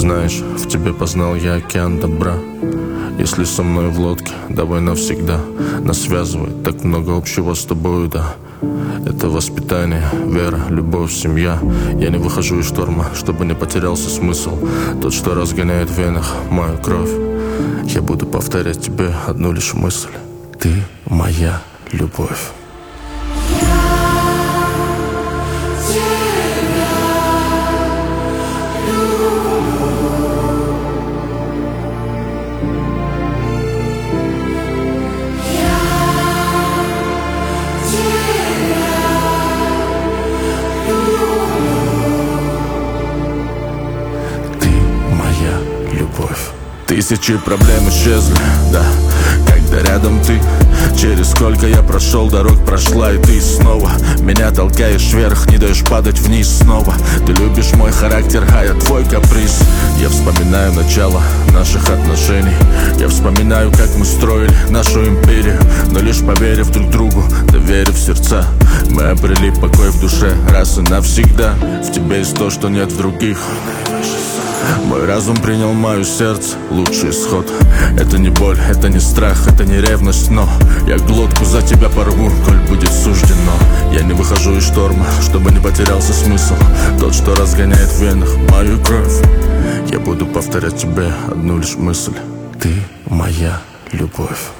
знаешь, в тебе познал я океан добра. Если со мной в лодке, давай навсегда. Нас связывает так много общего с тобою, да. Это воспитание, вера, любовь, семья. Я не выхожу из шторма, чтобы не потерялся смысл. Тот, что разгоняет в венах мою кровь. Я буду повторять тебе одну лишь мысль: ты моя любовь. Тысячи проблем исчезли, да, когда рядом ты. Через сколько я прошел дорог, прошла и ты снова меня толкаешь вверх, не даешь падать вниз снова. Ты любишь мой характер, а я твой каприз. Я вспоминаю начало наших отношений. Я вспоминаю, как мы строили нашу империю. Но лишь поверив друг другу, доверив сердца, мы обрели покой в душе раз и навсегда. В тебе есть то, что нет в других. Мой разум принял мое сердце, лучший исход. Это не боль, это не страх, это не ревность, но я глотку за тебя порву, коль будет суждено. Я не выхожу из шторма, чтобы не потерялся смысл. Тот, что разгоняет в венах мою кровь. Я буду повторять тебе одну лишь мысль: ты моя любовь.